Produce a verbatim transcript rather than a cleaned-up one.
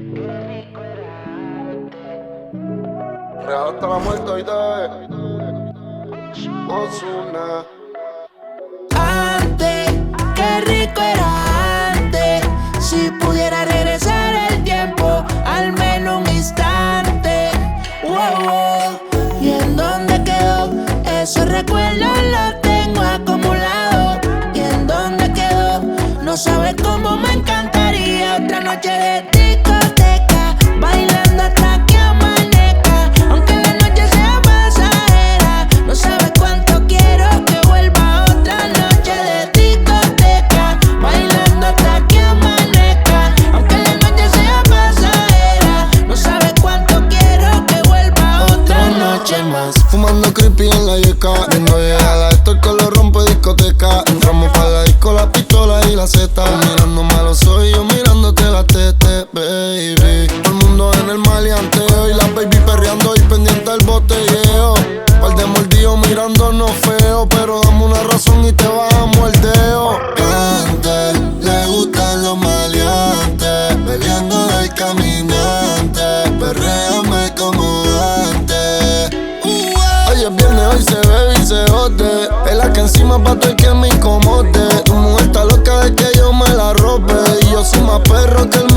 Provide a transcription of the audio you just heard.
Real hasta la muerte hoy de Ozuna. Antes, qué rico era antes. Si pudiera regresar el tiempo, al menos un instante. Wow, wow. ¿Y en dónde quedó? Esos recuerdos los tengo acumulados. ¿Y en dónde quedó? No sabes cómo me encantaría otra noche de discoteca, bailando hasta que amanezca. Aunque la noche sea pasajera, no sabes cuánto quiero que vuelva otra noche de discoteca, bailando hasta que amanezca. Aunque la noche sea pasajera, no sabes cuánto quiero que vuelva otra noche más. Fumando creepy en la yeca, viendo llegar a esto el color rompe discoteca. Entramos pa' la disco, la pistola y la zeta. Mirando malo soy yo mirándote la tete, baby. Todo el mundo en el maleanteo y la baby perreando y pendiente al botelleo. Par de mordidos mirándonos feo, pero dame una razón y te bajamos el dedo. Antes le gustan los maleantes, bebiendo del caminante, perréame como antes. Hoy es viernes, hoy se bebe y se jode. Pela que encima pa' todo el que me incomode. Tu mujer está loca de que yo me la robe, y yo soy más perro que el